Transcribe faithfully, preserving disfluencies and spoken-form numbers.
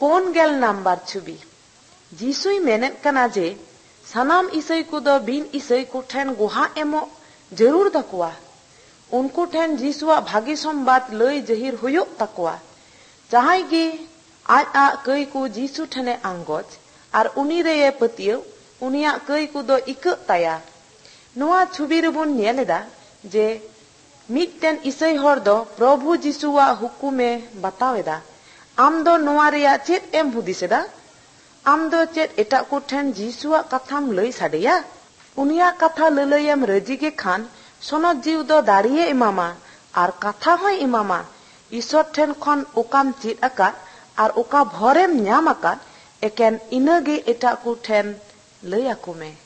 ᱯᱳᱱ ᱜᱮᱞ ᱱᱟᱢᱵᱟᱨ ᱪᱷᱩᱵᱤ ᱡᱤᱥᱩᱭ ᱢᱮᱱᱮᱫ ᱠᱟᱱᱟ ᱡᱮ ᱥᱟᱱᱟᱢ ᱤᱥᱟᱹᱭ ᱠᱚᱫᱚ ᱵᱤᱱ ᱤᱥᱟᱹᱭ ᱠᱚᱴᱷᱮᱱ ᱜᱚᱦᱟ ᱮᱢᱚᱜ ᱡᱟᱹᱨᱩᱲ ᱛᱟᱠᱚᱣᱟ᱾ ᱩᱱᱠᱩ ᱴᱷᱮᱱ ᱡᱤᱥᱩᱣᱟᱜ ᱵᱷᱟᱹᱜᱤ ᱥᱚᱢᱵᱟᱫ ᱞᱟᱹᱭ ᱡᱟᱹᱦᱤᱨ ᱦᱩᱭᱩᱜ ᱛᱟᱠᱚᱣᱟ᱾ ᱡᱟᱦᱟᱸᱭ ᱜᱮ ᱟᱡ ᱟᱜ ᱠᱟᱹᱭ ᱠᱚ ᱡᱤᱥᱩ ᱴᱷᱮᱱᱮ ᱟᱸᱜᱚᱪ ᱟᱨ ᱩᱱᱤ ᱨᱮᱭ ᱯᱟᱹᱛᱭᱟᱹᱣ, ᱩᱱᱤᱭᱟᱜ ᱠᱟᱹᱭ ᱠᱚᱫᱚ ᱤᱠᱟᱹᱜ ᱛᱟᱭᱟ᱾ ᱱᱚᱣᱟ ᱪᱷᱩᱵᱤ ᱨᱮᱵᱚᱱ ᱧᱮᱞ ᱮᱫᱟ ᱡᱮ ᱢᱤᱫᱴᱮᱱ ᱤᱥᱟᱹᱭ ᱦᱚᱲ ᱫᱚ ᱯᱨᱚᱵᱷᱩ ᱡᱤᱥᱩᱣᱟᱜ ᱦᱩᱠᱩᱢᱮ ᱵᱟᱛᱟᱣ ᱮᱫᱟ᱾ ᱟᱢ ᱫᱚ ᱱᱚᱣᱟ ᱨᱮᱭᱟᱜ ᱪᱮᱫ ᱮᱢ ᱦᱩᱫᱤᱥ ᱮᱫᱟ? ᱟᱢ ᱫᱚ ᱪᱮᱫ ᱮᱴᱟᱜ ᱠᱚᱴᱷᱮᱱ ᱡᱤᱥᱩᱣᱟᱜ ᱠᱟᱛᱷᱟᱢ ᱞᱟᱹᱭ ᱥᱟᱰᱮᱭᱟ? ᱩᱱᱤᱭᱟᱜ ᱠᱟᱛᱷᱟ ᱞᱟᱹᱞᱟᱹᱭᱮᱢ ᱨᱟᱹᱡᱤ ᱜᱮ ᱠᱷᱟᱱ ᱥᱚᱱᱚᱛ ᱡᱤᱣ ᱫᱚ ᱫᱟᱲᱮᱭ ᱮᱢᱟᱢᱟ ᱟᱨ ᱠᱟᱛᱷᱟ ᱦᱚᱸᱭ ᱮᱢᱟᱢᱟ᱾ ᱤᱥᱚᱨ ᱴᱷᱮᱱ ᱠᱷᱚᱱ ᱚᱠᱟᱢ ᱪᱮᱫ ᱟᱠᱟᱫ ᱟᱨ ᱚᱠᱟ ᱵᱷᱚᱨᱮᱢ ᱧᱟᱢ ᱟᱠᱟᱫ, ᱮᱠᱮᱱ ᱤᱱᱟᱹᱜᱮ ᱮᱴᱟᱜ ᱠᱚ ᱴᱷᱮᱱ ᱞᱟᱹᱭ ᱟᱠᱚ ᱢᱮ᱾